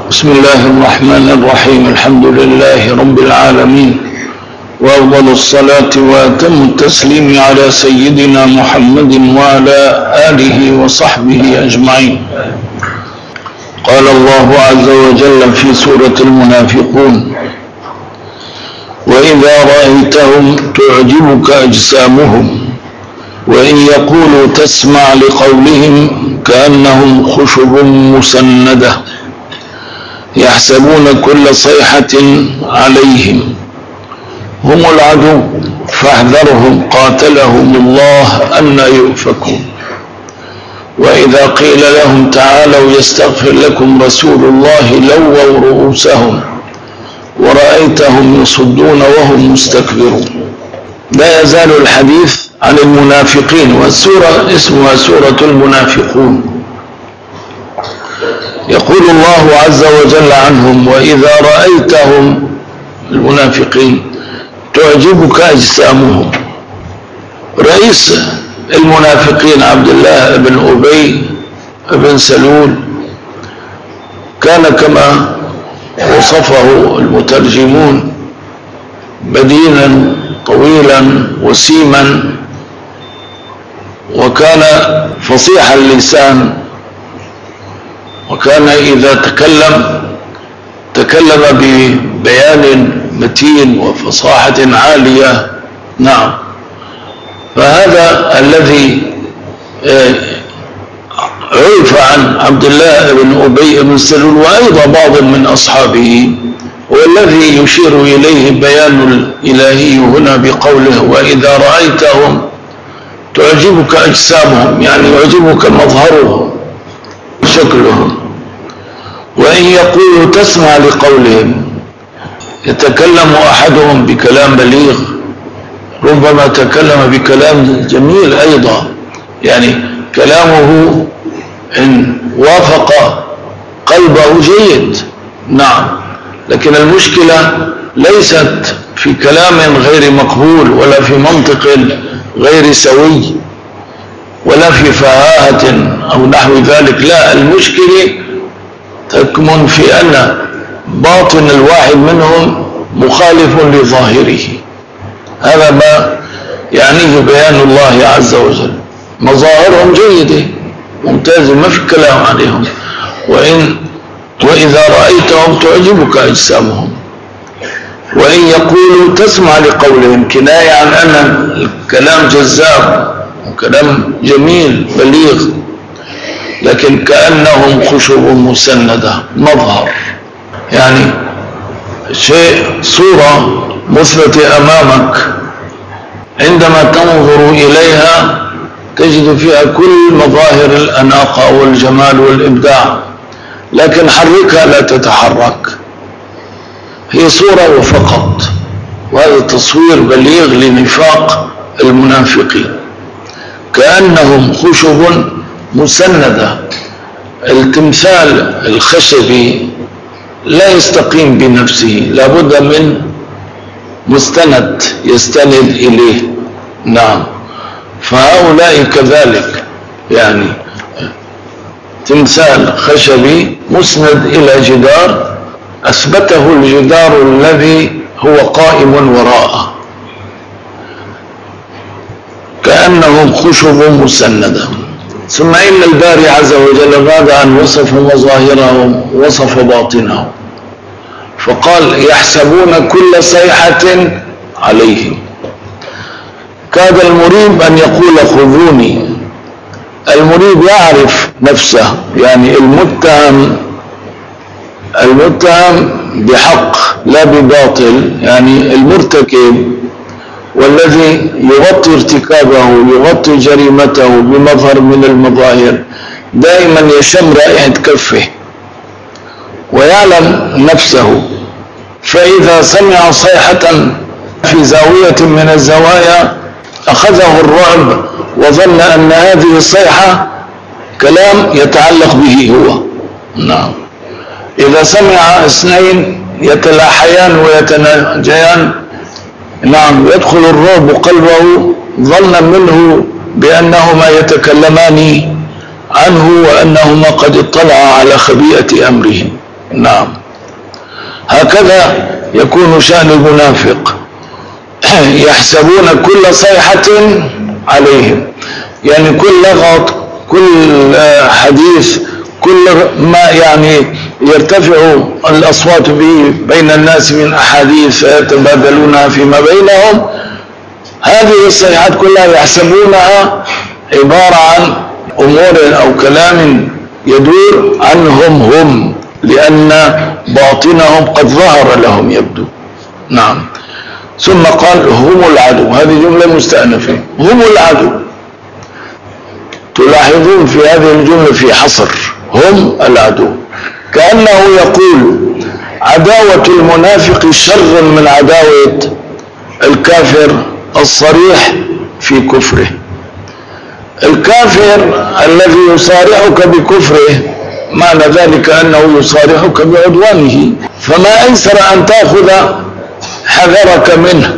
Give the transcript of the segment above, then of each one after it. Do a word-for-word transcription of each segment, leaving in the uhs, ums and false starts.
بسم الله الرحمن الرحيم. الحمد لله رب العالمين، وأفضل الصلاة وأتم التسليم على سيدنا محمد وعلى آله وصحبه أجمعين. قال الله عز وجل في سورة المنافقون: وإذا رأيتهم تعجبك أجسامهم وإن يقولوا تسمع لقولهم كأنهم خشب مسندة يحسبون كل صيحة عليهم هم العدو فاحذرهم قاتلهم الله أن يؤفكون. وإذا قيل لهم تعالوا يستغفر لكم رسول الله لووا رؤوسهم ورأيتهم يصدون وهم مستكبرون. لا يزال الحديث عن المنافقين، والسورة اسمها سورة المنافقون. يقول الله عز وجل عنهم: وإذا رأيتهم المنافقين تعجبك أجسامهم. رئيس المنافقين عبد الله بن أبي بن سلول كان كما وصفه المترجمون بدينا طويلا وسيما، وكان فصيح اللسان، وكان إذا تكلم تكلم ببيان متين وفصاحة عالية. نعم، فهذا الذي عرف عن عبد الله بن أبي بن سلول وأيضا بعض من أصحابه، والذي يشير إليه بيان الإلهي هنا بقوله: وإذا رأيتهم تعجبك أجسامهم، يعني يعجبك مظهرهم شكلهم، وإن يقولوا تسمع لقولهم. يتكلم أحدهم بكلام بليغ، ربما تكلم بكلام جميل أيضا، يعني كلامه إن وافق قلبه جيد. نعم، لكن المشكلة ليست في كلام غير مقبول، ولا في منطق غير سوي، ولا في فهاهة أو نحو ذلك. لا، المشكلة تكمن في أن باطن الواحد منهم مخالف لظاهره. هذا ما يعنيه بيان الله عز وجل. مظاهرهم جيدة ممتازة، ما في كلام عليهم. وإن وإذا رأيتهم تعجبك أجسامهم وإن يقولوا تسمع لقولهم، كناية عن أن الكلام جذاب وكلام جميل بليغ، لكن كأنهم خشب مسندة، مظهر، يعني شيء، صورة مثبتة أمامك، عندما تنظر إليها تجد فيها كل مظاهر الأناقة والجمال والإبداع، لكن حركها لا تتحرك، هي صورة وفقط. وهذا تصوير بليغ لنفاق المنافقين. كأنهم خشب مسندة. التمثال الخشبي لا يستقيم بنفسه، لابد من مستند يستند إليه. نعم، فهؤلاء كذلك، يعني تمثال خشبي مسند إلى جدار أثبته الجدار الذي هو قائم وراءه. كأنهم خشب مسندة. ثم إن الباري عز وجل بعد أن وصف مظاهرهم وصف باطنهم، فقال: يحسبون كل صيحة عليهم. كاد المريب أن يقول خذوني. المريب يعرف نفسه، يعني المتهم المتهم بحق لا بباطل، يعني المرتكب والذي يغطي ارتكابه يغطي جريمته بمظهر من المظاهر دائما يشم رائحة كفه ويعلم نفسه، فإذا سمع صيحة في زاوية من الزوايا أخذه الرعب وظن أن هذه الصيحة كلام يتعلق به هو. نعم، إذا سمع اثنين يتلاحيان ويتناجيان، نعم، يدخل الرعب قلبه ظنا منه بأنهما يتكلمان عنه وأنهما قد اطلع على خبيئة أمره. نعم. هكذا يكون شأن المنافق، يحسبون كل صيحة عليهم، يعني كل لغط، كل حديث، كل ما يعني يرتفع الأصوات به بين الناس من أحاديث يتبادلونها فيما بينهم، هذه الصيحات كلها يحسبونها عبارة عن أمور أو كلام يدور عنهم هم، لأن باطنهم قد ظهر لهم يبدو. نعم. ثم قال هم العدو، هذه جملة مستأنفة، هم العدو. تلاحظون في هذه الجملة في حصر، هم العدو، كأنه يقول عداوة المنافق شر من عداوة الكافر الصريح في كفره. الكافر الذي يصارحك بكفره معنى ذلك أنه يصارحك بعدوانه، فما أيسر أن تأخذ حذرك منه،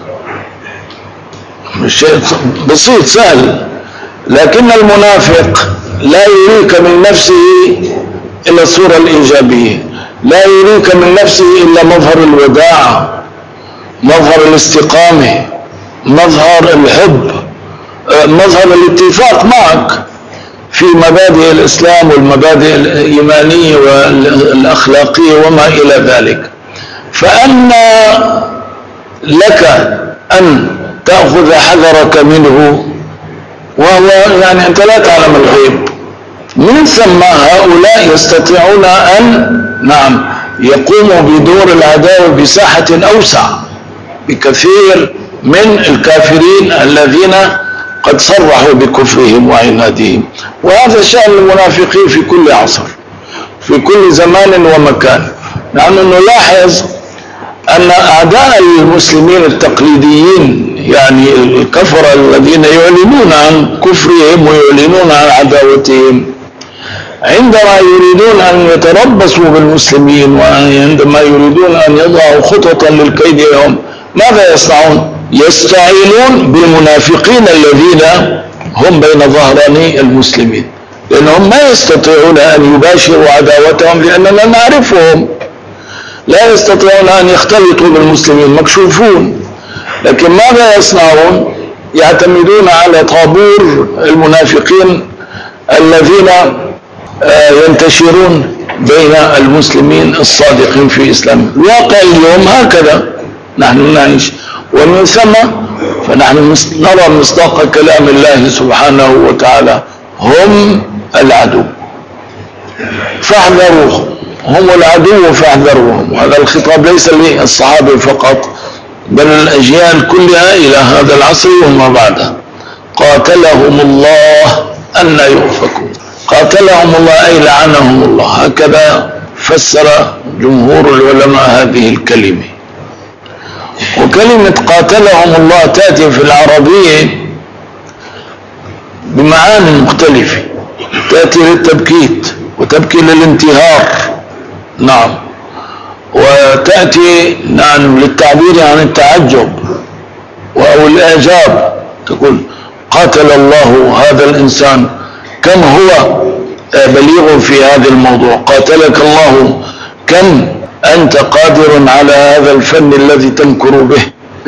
شيء بسيط سهل. لكن المنافق لا يريك من نفسه إلا الصورة الإيجابية، لا يريك من نفسه إلا مظهر الوداعة، مظهر الاستقامة، مظهر الحب، مظهر الاتفاق معك في مبادئ الإسلام والمبادئ الإيمانية والأخلاقية وما إلى ذلك. فأن لك أن تأخذ حذرك منه وهو يعني أنت لا تعلم الغيب؟ من ثم هؤلاء يستطيعون أن نعم يقوموا بدور العداوة بساحة أوسع بكثير من الكافرين الذين قد صرحوا بكفرهم وعنادهم. وهذا شأن المنافقين في كل عصر، في كل زمان ومكان. نحن نلاحظ أن أعداء المسلمين التقليديين، يعني الكفرة الذين يعلنون عن كفرهم ويعلنون عن عداوتهم، عندما يريدون أن يتربصوا بالمسلمين وعندما يريدون أن يضعوا خططا للكيد لهم، ماذا يصنعون؟ يستعينون بالمنافقين الذين هم بين ظهراني المسلمين، لأنهم ما يستطيعون أن يباشروا عداوتهم لأننا نعرفهم، لا يستطيعون أن يختلطوا بالمسلمين، مكشوفون. لكن ماذا يصنعون؟ يعتمدون على طابور المنافقين الذين ينتشرون بين المسلمين الصادقين في إسلام. الواقع اليوم هكذا نحن نعيش، ومن ثم فنحن نرى مصداق كلام الله سبحانه وتعالى هم العدو فاحذروهم، هم العدو فاحذروهم. هذا الخطاب ليس للصحابة فقط بل الأجيال كلها إلى هذا العصر وما بعده. قاتلهم الله أن يؤفكون، قاتلهم الله أي لعنهم الله، هكذا فسر جمهور العلماء هذه الكلمة. وكلمة قاتلهم الله تأتي في العربية بمعاني مختلفة، تأتي للتبكيت وتبكي للانتهار، نعم، وتأتي نعم للتعبير عن التعجب أو الإعجاب، تقول قاتل الله هذا الإنسان، كم هو بليغ في هذا الموضوع، قاتلك الله، كم أنت قادر على هذا الفن الذي تنكر به.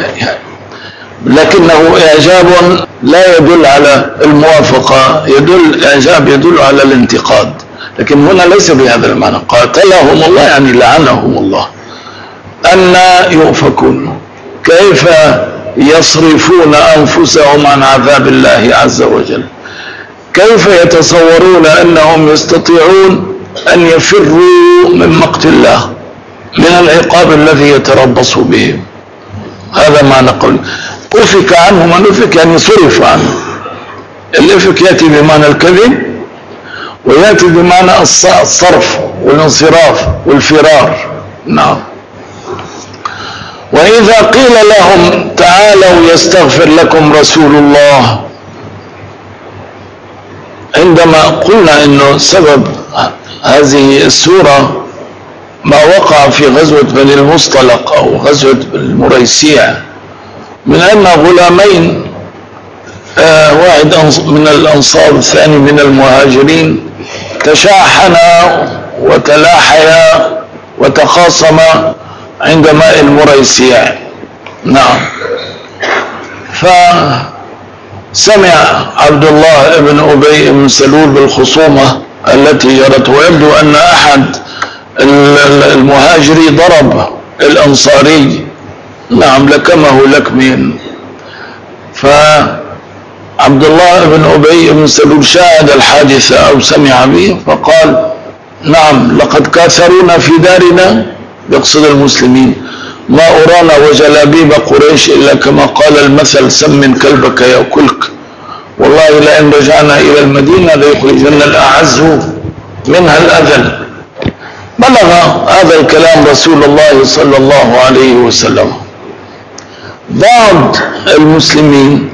لكنه إعجاب لا يدل على الموافقة، يدل إعجاب يدل على الانتقاد، لكن هنا ليس بهذا المعنى. قاتلهم الله يعني لعنهم الله. أن يؤفكون، كيف يصرفون أنفسهم عن عذاب الله عز وجل، كيف يتصورون أنهم يستطيعون أن يفروا من مقت الله، من العقاب الذي يتربص بهم. هذا ما نقول. أفك عنه، من أفك يعني صرف عنه. الإفك يأتي بمعنى الكذب ويأتي بمعنى الصرف والانصراف والفرار. نعم. وإذا قيل لهم تعالوا يستغفر لكم رسول الله، عندما قلنا إنه سبب هذه السورة ما وقع في غزوة بني المصطلق أو غزوة المريسيع، من أن غلامين، آه واحد من الأنصار والثاني من المهاجرين، تشاحنا وتلاحيا وتخاصم عند ماء المريسيع. نعم. فسمع عبد الله بن أبي بن سلول بالخصومة التي جرت، ويبدو أن أحد المهاجري ضرب الأنصاري، نعم، لكمه لكمين. فعبد الله بن أبي بن سلول شاهد الحادثة أو سمع به فقال: نعم، لقد كاثرونا في دارنا، يقصد المسلمين، ما أرانا وجلابيب قريش إلا كما قال المثل: سمن كلبك يأكلك. والله لئن رجعنا إلى المدينة ليخرجن الأعز منها الأذل. بلغ هذا الكلام رسول الله صلى الله عليه وسلم. بعض المسلمين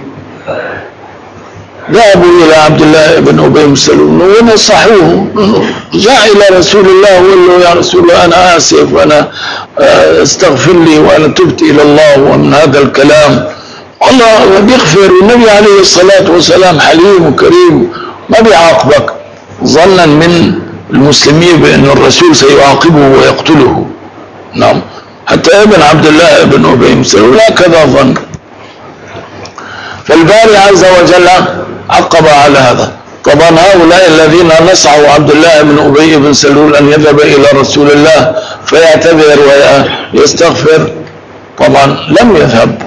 ذهبوا إلى عبد الله بن أبي بن سلول ونصحوه، جاء إلى رسول الله وقال له: يا رسول الله، أنا آسف وأنا استغفر لي وأنا تبت إلى الله ومن هذا الكلام. الله بيغفر، والنبي عليه الصلاة والسلام حليم وكريم ما بيعاقبك، ظنا من المسلمين بأن الرسول سيعاقبه ويقتله. نعم، حتى ابن عبد الله بن أبي بن سلول هكذا ظن. فالباري عز وجل عقب على هذا. طبعا هؤلاء الذين نصحوا عبد الله بن أبي بن سلول أن يذهب إلى رسول الله فيعتذر ويستغفر، طبعا لم يذهب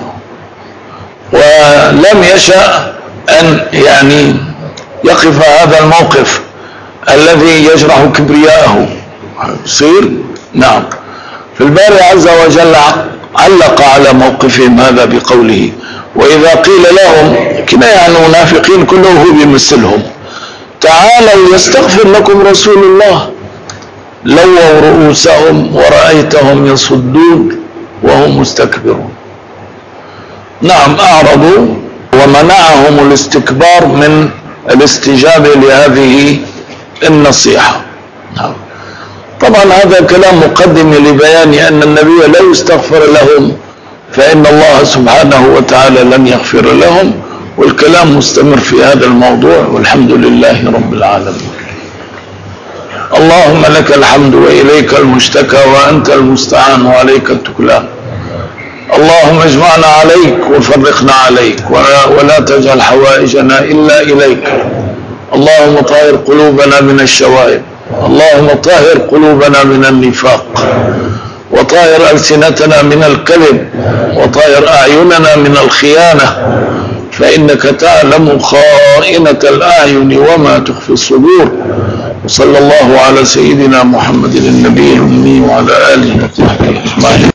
ولم يشأ أن يعني يقف هذا الموقف الذي يجرح كبرياءه يصير. نعم. فالباري عز وجل علق على موقفهم هذا بقوله: وإذا قيل لهم، كناية عن المنافقين كلهم هو بيمثلهم: تعالوا يستغفر لكم رسول الله، لووا رؤوسهم ورأيتهم يصدون وهم مستكبرون. نعم، أعرضوا ومنعهم الاستكبار من الاستجابة لهذه النصيحة. نعم. طبعا هذا كلام مقدم لبيان أن النبي لا يستغفر لهم، فإن الله سبحانه وتعالى لن يغفر لهم، والكلام مستمر في هذا الموضوع، والحمد لله رب العالمين. اللهم لك الحمد وإليك المشتكى وأنت المستعان وعليك التكلان. اللهم اجمعنا عليك وفرقنا عليك، ولا, ولا تجعل حوائجنا إلا إليك. اللهم طهر قلوبنا من الشوائب، اللهم طهر قلوبنا من النفاق، وطهر ألسنتنا من الكذب، وطهر أعيننا من الخيانة، فإنك تعلم خائنة الأعين وما تخفي الصدور. وصلى الله على سيدنا محمد النبي الأمي وعلى آله وصحبه أجمعين.